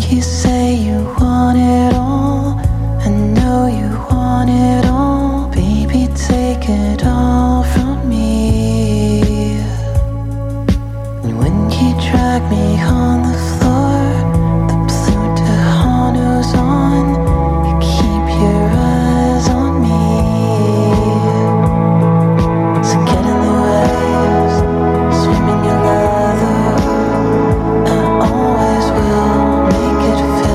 you say you want it all. I know you want it all. Baby, take it all from me. And when you drag me on the floor, the blue Tejanos on, you keep your eyes on me. So get in the waves, swim in your leather. I always will make it fit.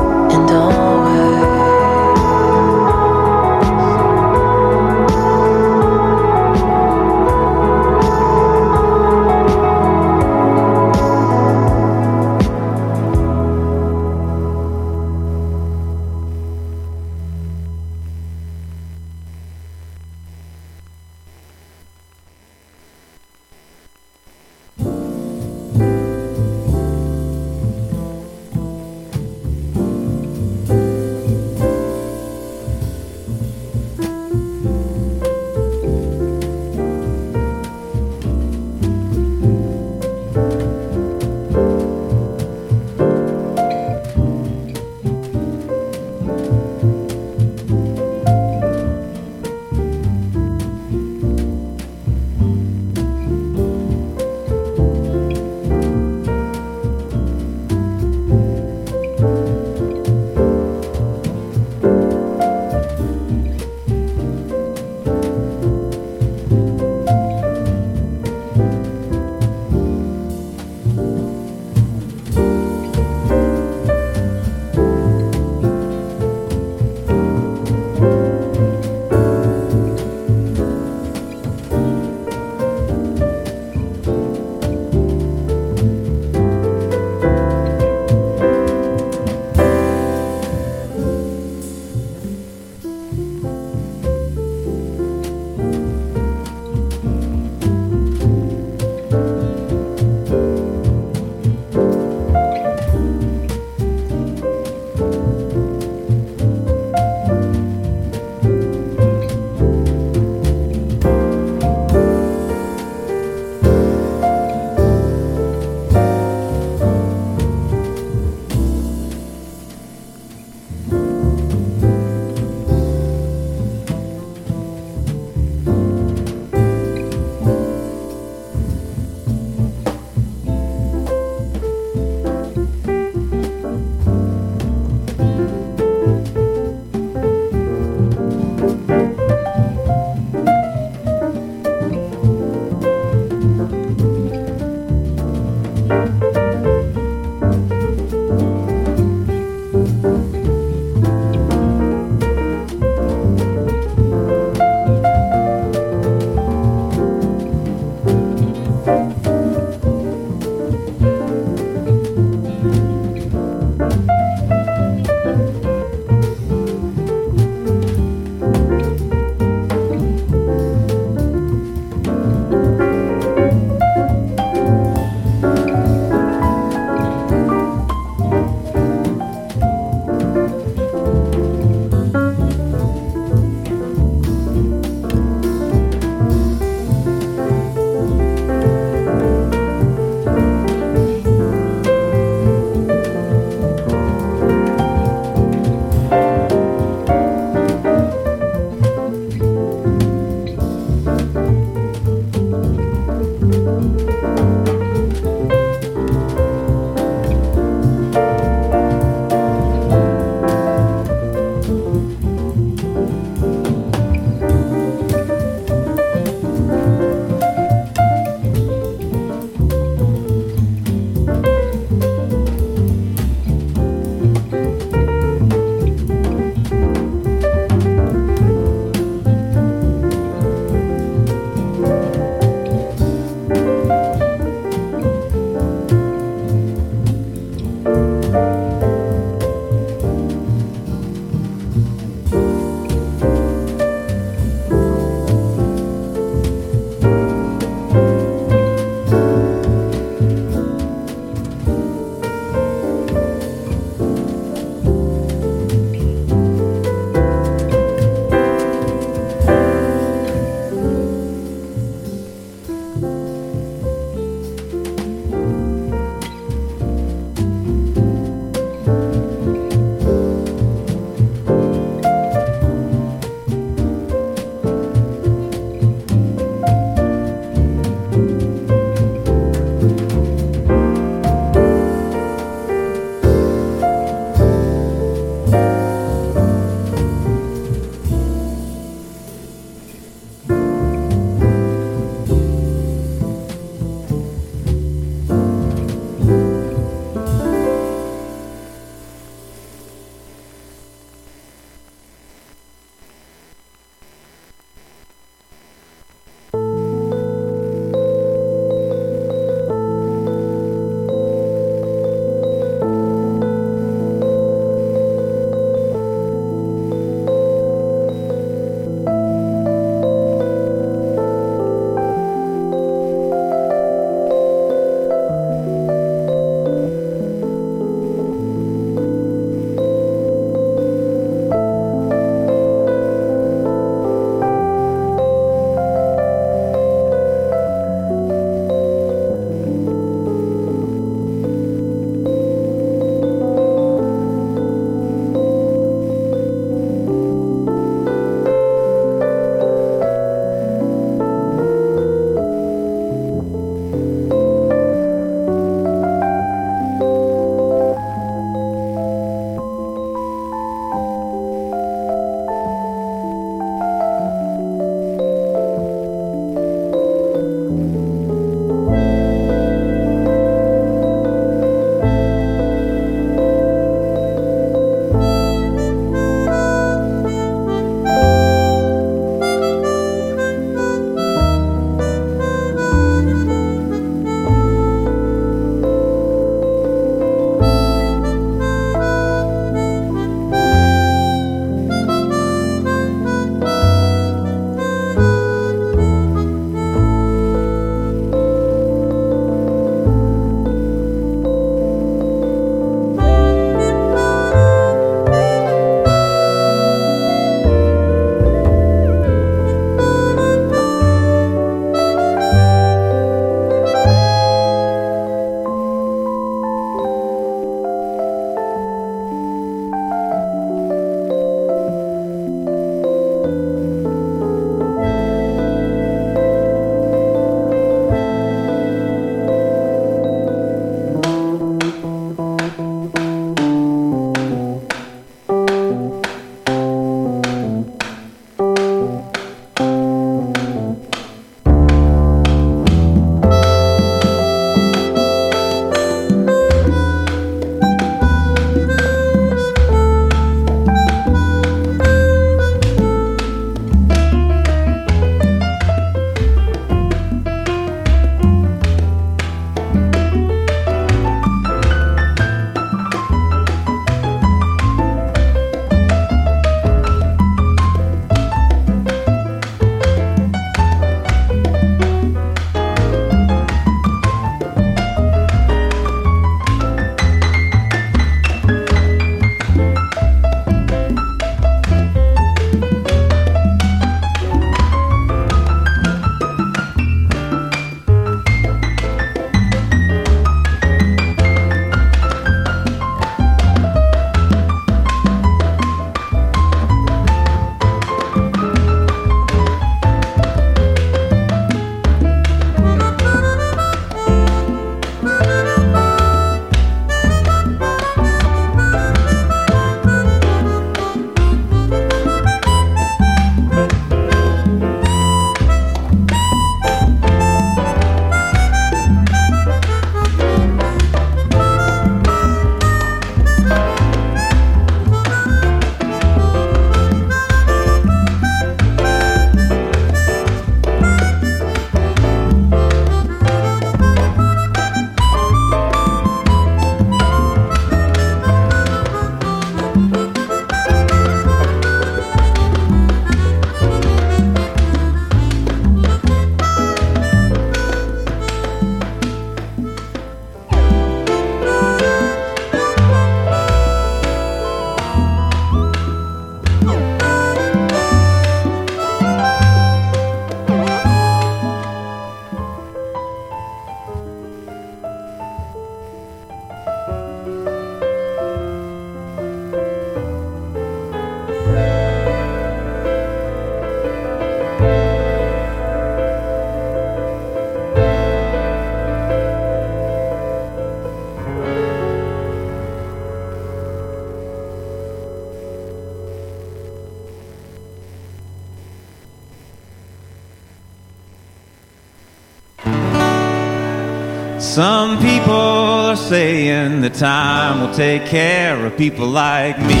Some people are saying that time will take care of people like me.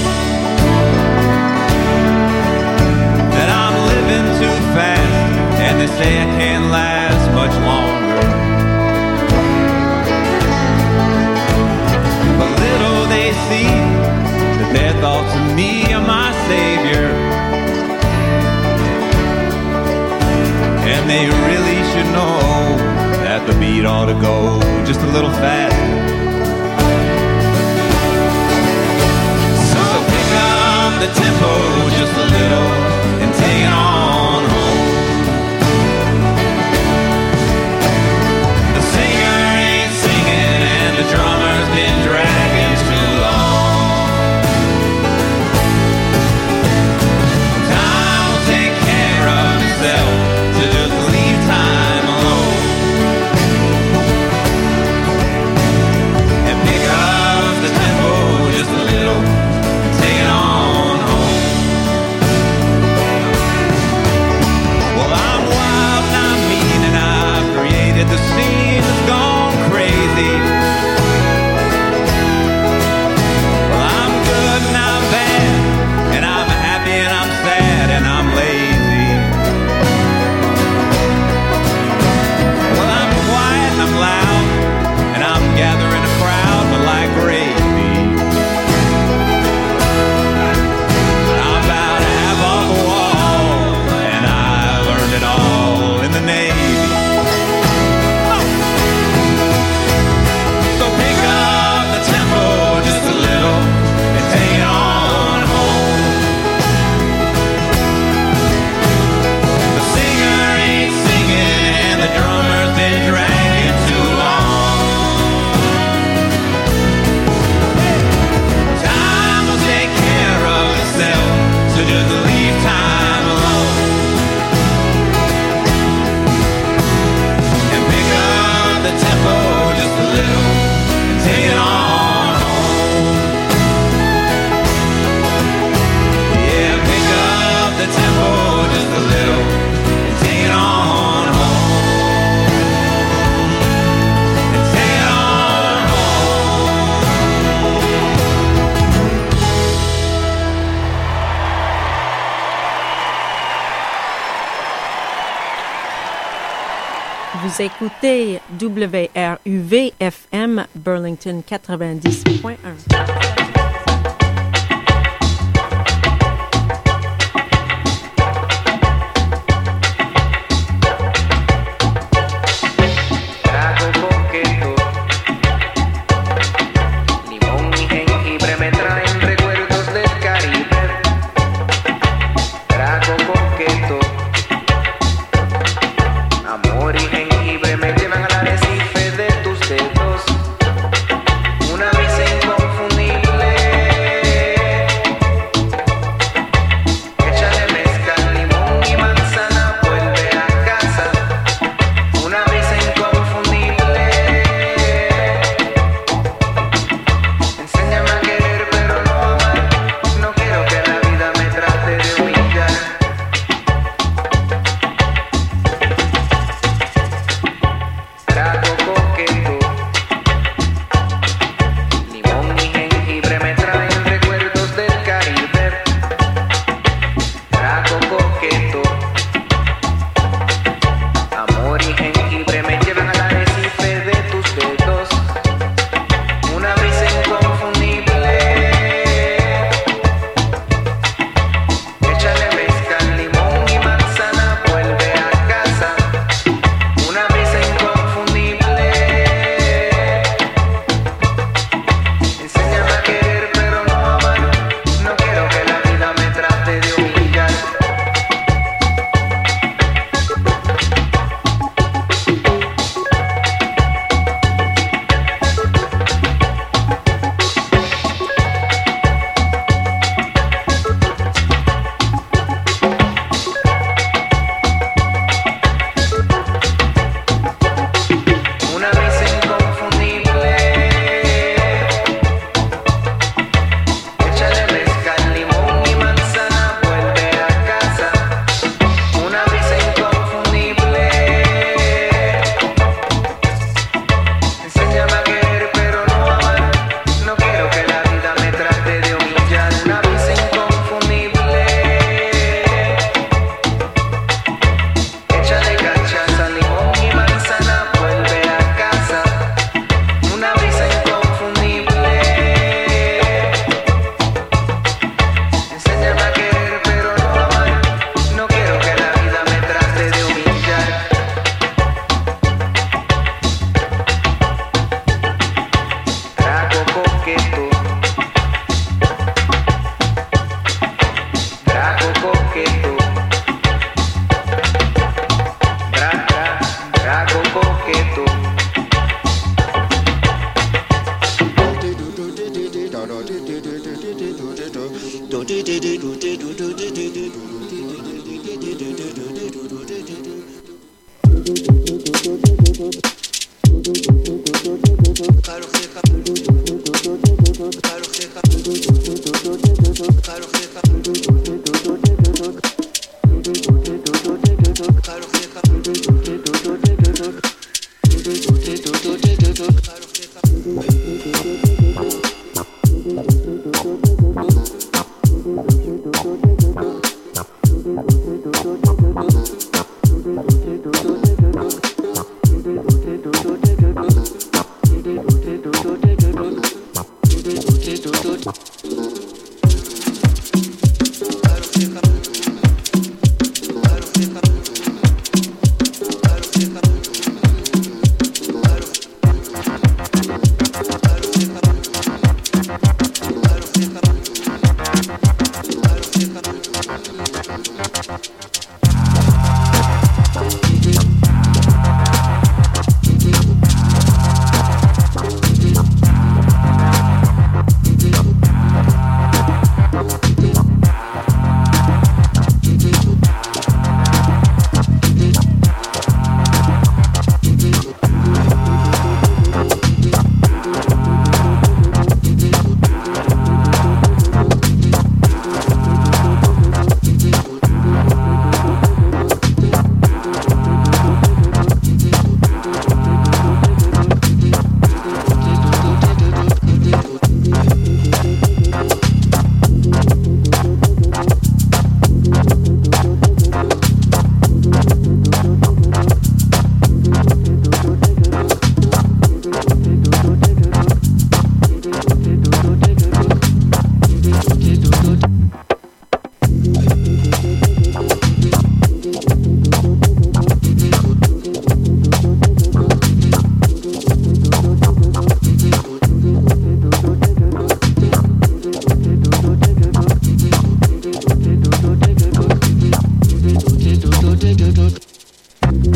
That I'm living too fast, and they say I can't last much longer. But little they see that their thoughts of me are my savior, and they really should know that the beat ought to go just a little faster. So pick up the tempo just a little and take it on home. The singer ain't singing and the drummer's been dragging too long. Time will take care of itself, so just leave time alone. Just a little, take it on home. Well, I'm wild and I'm mean, and I've created the scene that's gone crazy. Well, I'm good and I'm bad, and I'm happy and I'm sad and I'm lazy. Well, I'm quiet and I'm loud, and I'm gathering a crowd, but like gravy. Vous écoutez WRUV-FM Burlington 90.1. Una brisa inconfundible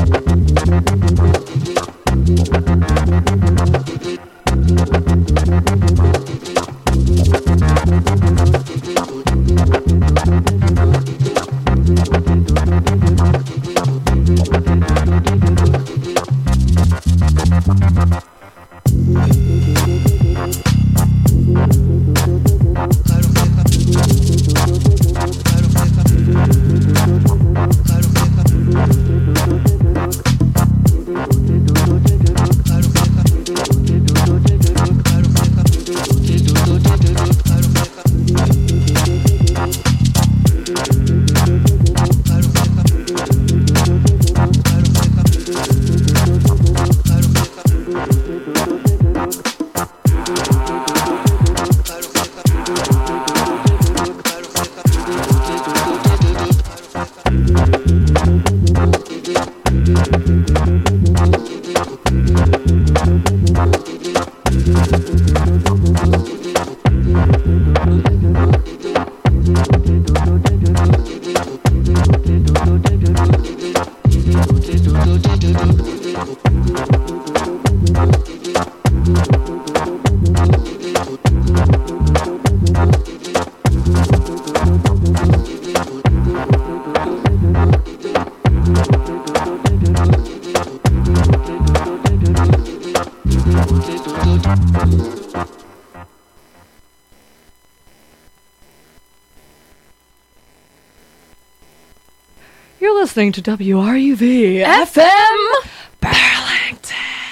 You're listening to WRUV FM Burlington.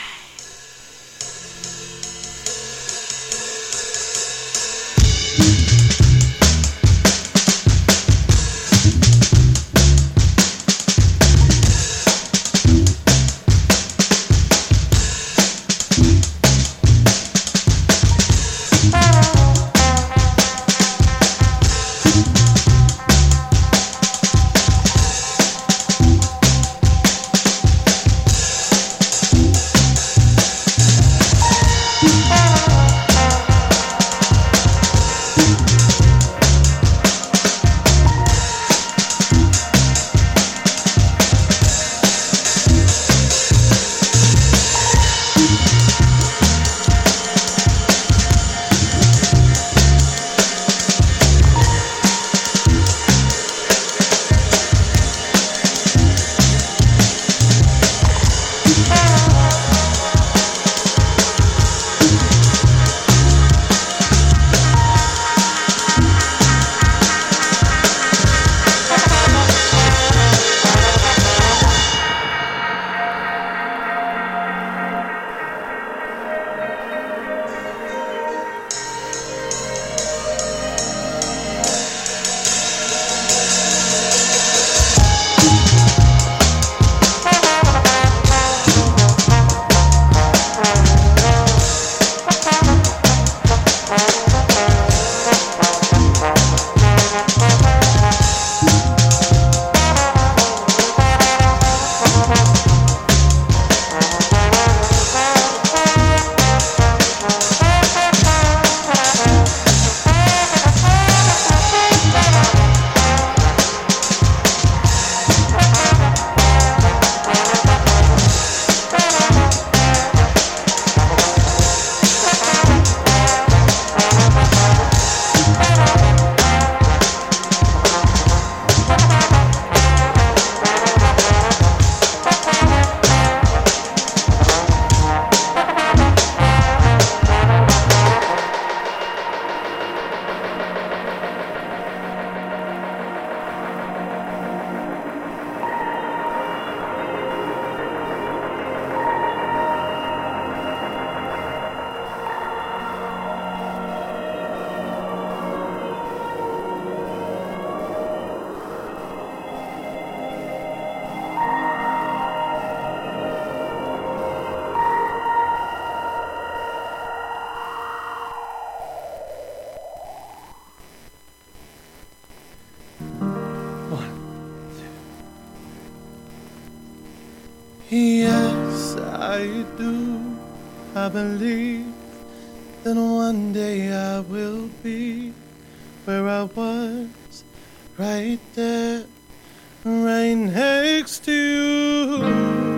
Yes, I do. I believe that one day I will be where I was, right there, right next to you.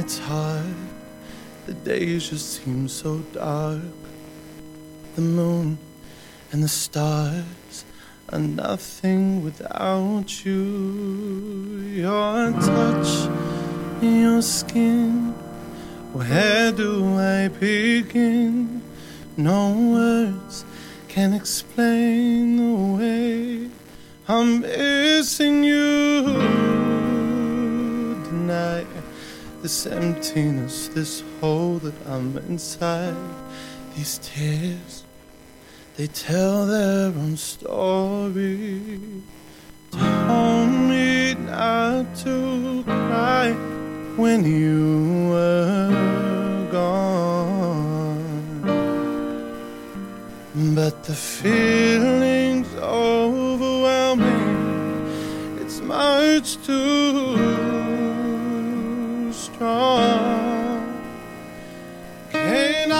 it's hard. The days just seem so dark. The moon and the stars are nothing without you. Your touch and your skin, where do I begin? No words can explain the way I'm missing you tonight. This emptiness, this hole that I'm inside. These tears, they tell their own story. Told me not to cry when you were gone, but the feeling's overwhelming. It's much too strong. Can I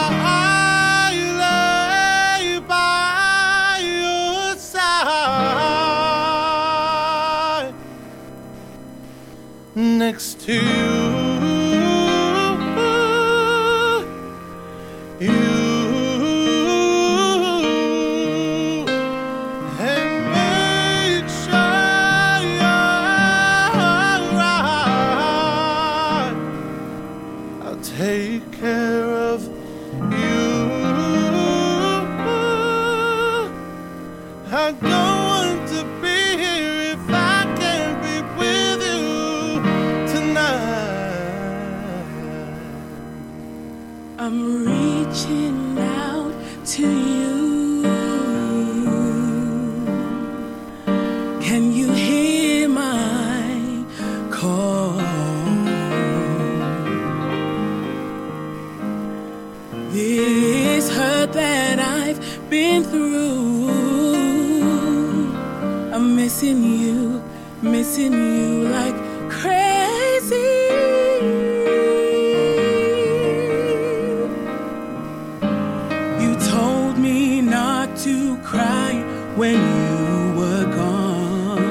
lay by your side next to you? Take care of you. I don't want to be here if I can't be with you tonight. I'm reaching out to you. Can you hear my call? This hurt that I've been through, I'm missing you like crazy. You told me not to cry when you were gone.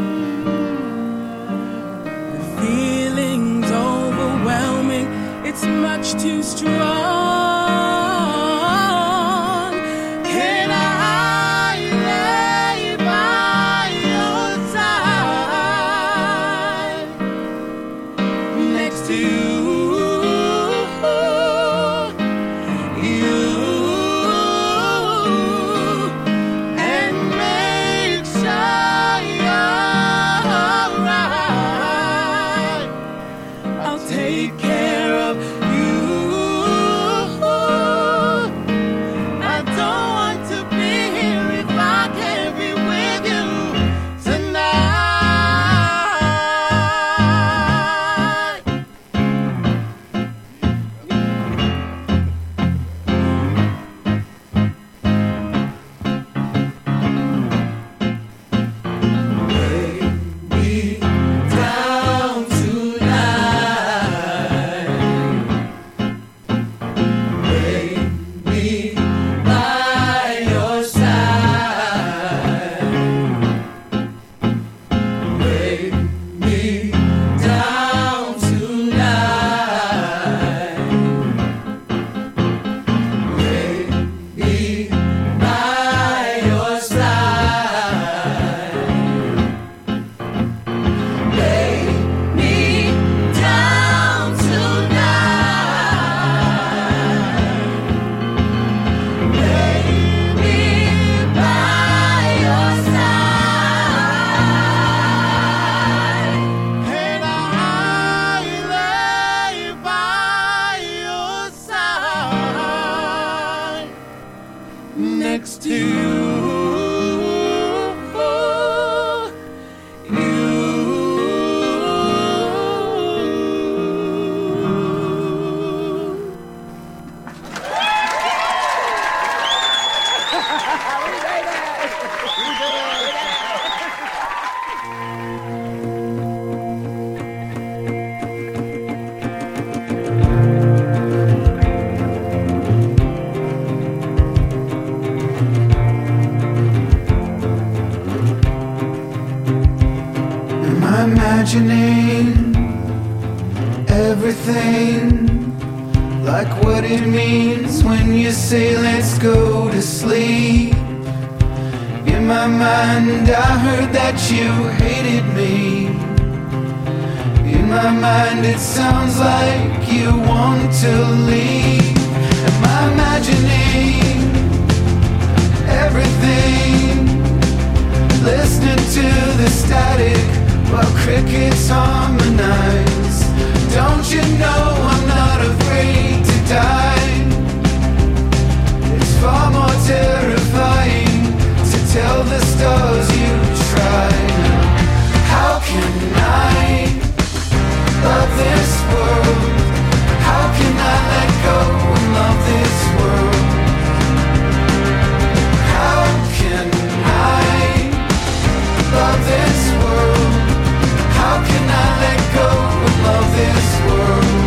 The feeling's overwhelming, it's much too strong. Take care of you. I don't want to be here if I can't be with you tonight. Lay me down tonight. Next to you. Imagining everything, like what it means when you say let's go to sleep. In my mind I heard that you hated me. In my mind it sounds like you want to leave. Am I imagining everything, listening to the static while crickets harmonize? Don't you know I'm not afraid to die? It's far more terrifying to tell the stars you tried. How can I love this world? How can I let go and love this world? How can I love this world? How can I let go and love this world?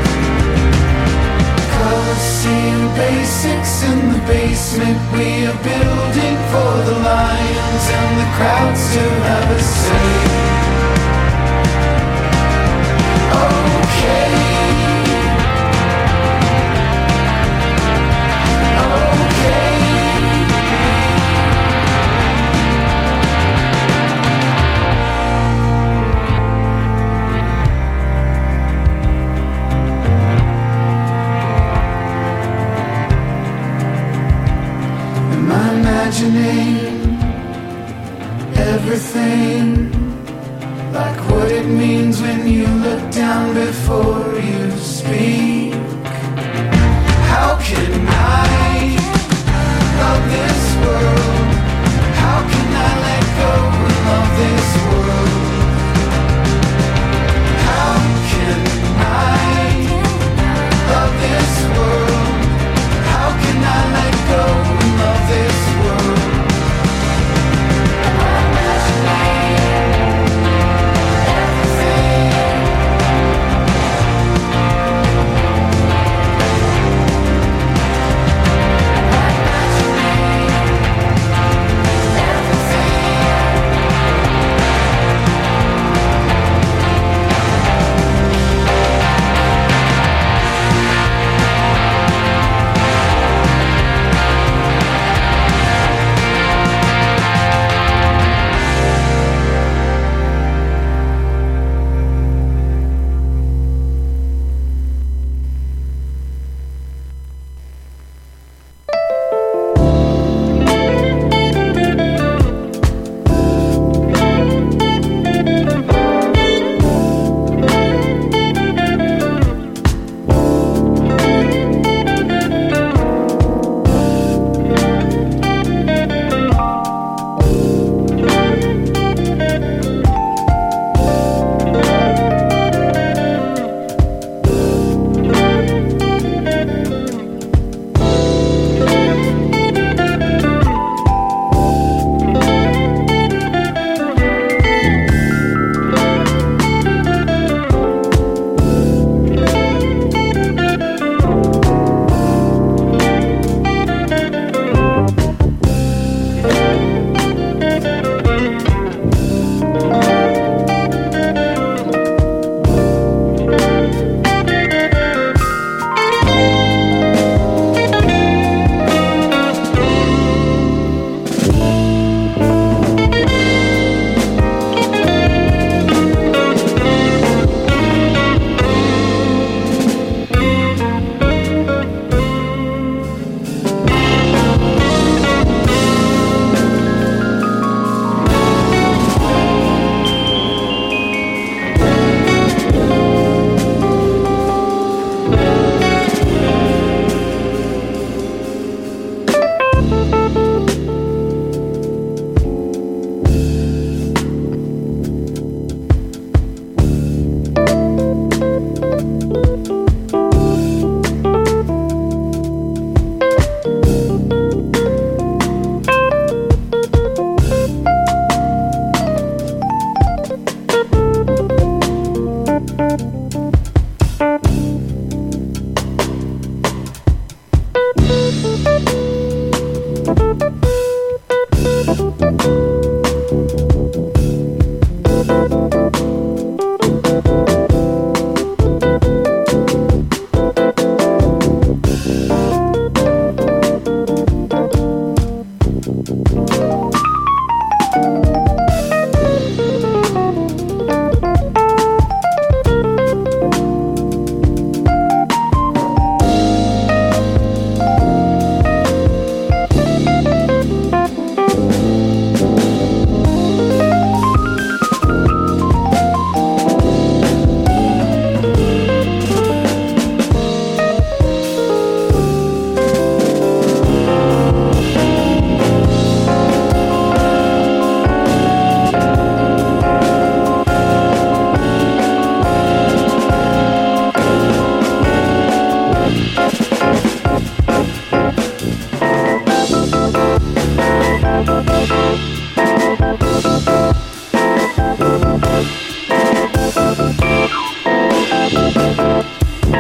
Colosseum basics in the basement, we are building for the lions and the crowds to have a say. Okay. Imagining everything, like what it means when you look down before you speak. How can I love this world? How can I let go and love this world? How can I love this world? How can I let go and love this world? Everything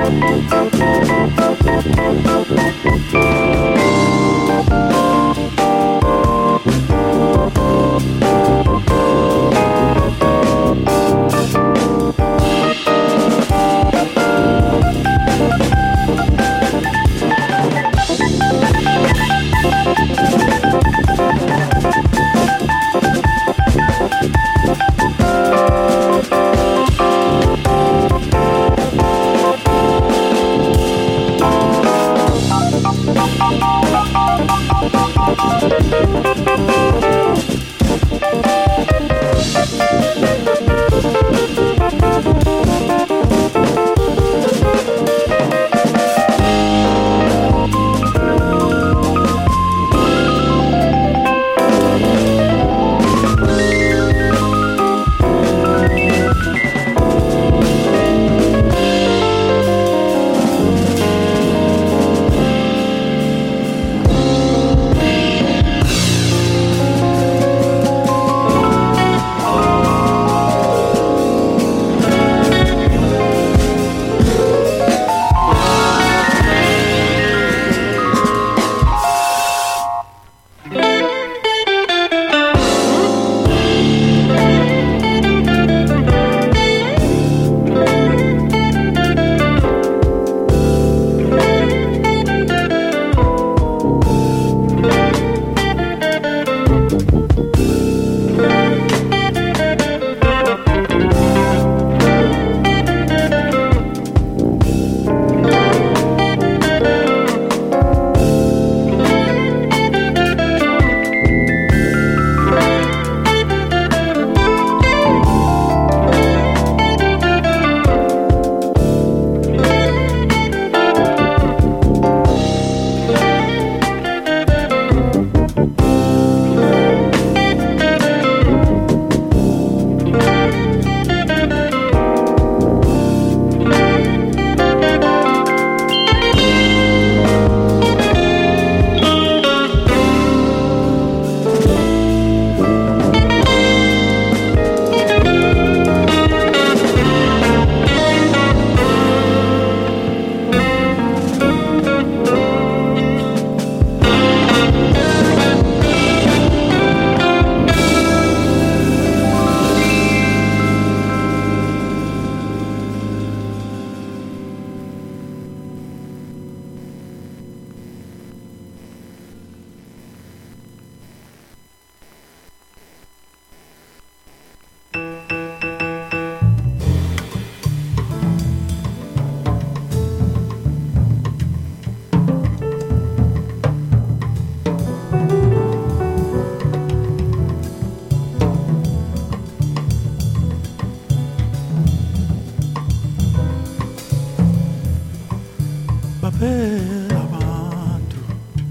baphela abantu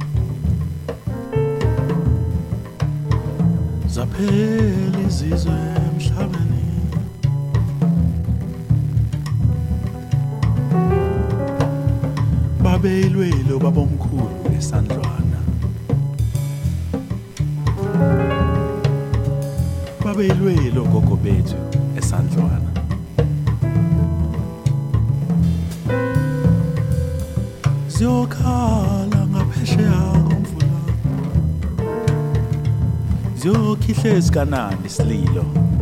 zaphela izizwe emhlabeni babeyilwelo babomkhulu esandlwana babeyilwelo gogo bethu esandlwana ziyokhala ngaphesheya komfula ziyokhihla esikanandi isililo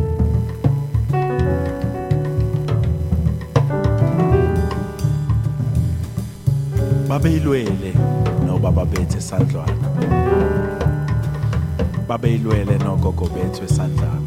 babeyilwele nobaba bethu esandlwana babeyilwele nogogo bethu esandlwana